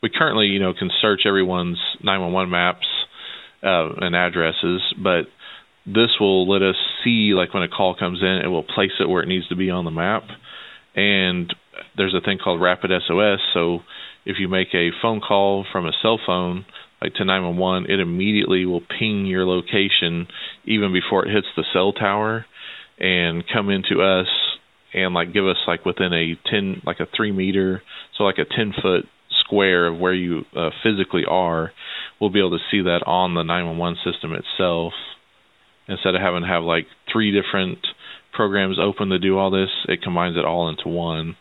we currently, can search everyone's 911 maps and addresses, but this will let us see, like when a call comes in, it will place it where it needs to be on the map. And there's a thing called Rapid SOS. So if you make a phone call from a cell phone, like to 911, it immediately will ping your location even before it hits the cell tower and come into us and like give us like within a 3 meter, so like a 10-foot square of where you physically are. We'll be able to see that on the 911 system itself. Instead of having to have like 3 different programs open to do all this, it combines it all into one.